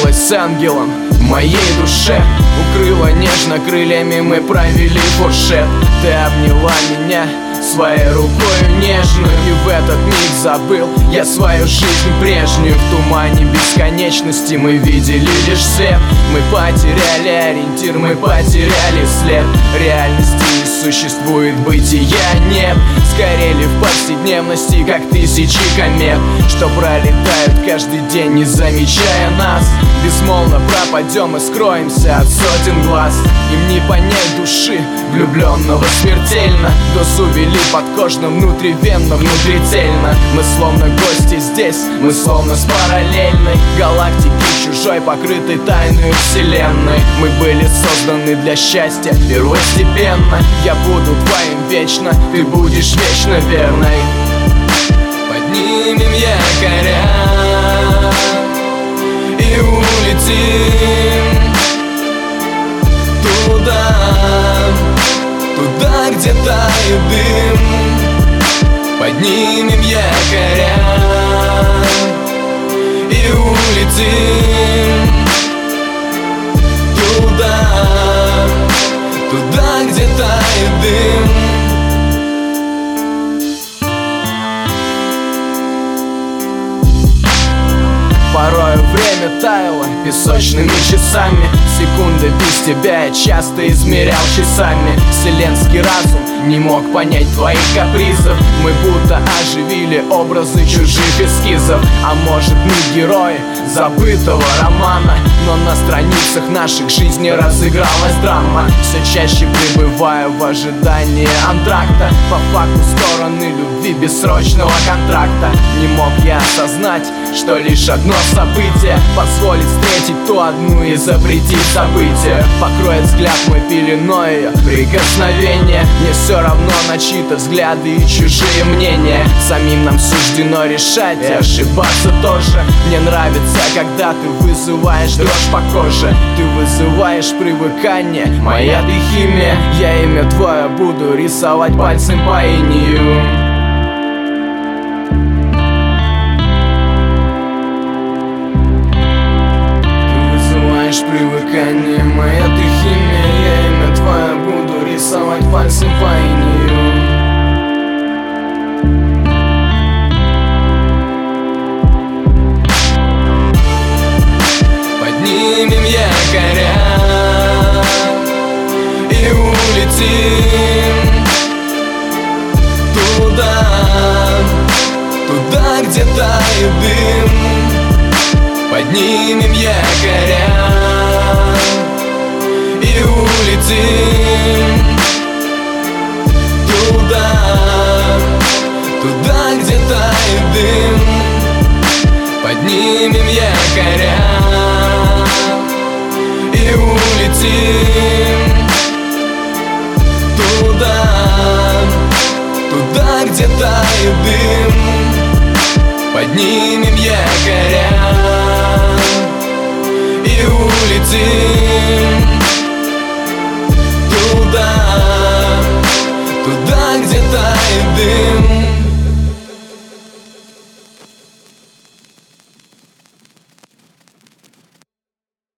притворилась с ангелом в моей душе. Укрыла нежно крыльями, мы провели фуршет. Ты обняла меня своей рукою нежную, и в этот миг забыл я свою жизнь прежнюю. В тумане бесконечности мы видели лишь свет. Мы потеряли ориентир, мы потеряли след. Реальности не существует, бытия нет. Сгорели в повседневности, как тысячи комет, что пролетают каждый день, не замечая нас. Безмолвно пропадем и скроемся от сотен глаз. Им не понять души влюбленного смертельно. Дозу вели подкожно, внутривенно, внутрительно. Мы словно гости здесь, мы словно с параллельной галактики чужой, покрытой тайной вселенной. Мы были созданы для счастья первостепенно. Я буду твоим вечно, ты будешь вечно верной. Поднимем якоря и улетим туда, туда, где тает дым. Поднимем якоря и улетим туда, туда, где тает дым. Порою время таяло песочными часами. Секунды без тебя я часто измерял часами. Вселенский разум не мог понять твоих капризов. Мы будто оживили образы чужих эскизов. А может, мы герои забытого романа, но на страницах наших жизней разыгралась драма. Все чаще пребываю в ожидании антракта, по факту стороны любви бессрочного контракта. Не мог я осознать, что лишь одно событие позволит встретить ту одну и запретить событие. Покроет взгляд мой пеленой ее прикосновение. Мне все равно на чьи-то взгляды и чужие мнения. Самим нам суждено решать и ошибаться тоже. Мне нравится, когда ты вызываешь дрожь по коже. Ты вызываешь привыкание, моя ты химия. Я имя твое буду рисовать пальцем по инею. Привыкание, моя ты химия. Я имя твое буду рисовать пальцем по инею. Поднимем якоря и улетим туда, туда, где тает дым. Поднимем якоря и улетим туда, туда, где тает дым. Поднимем якоря и улетим туда, туда, где тает дым. Поднимем якоря и улетим туда, туда, где тает дым.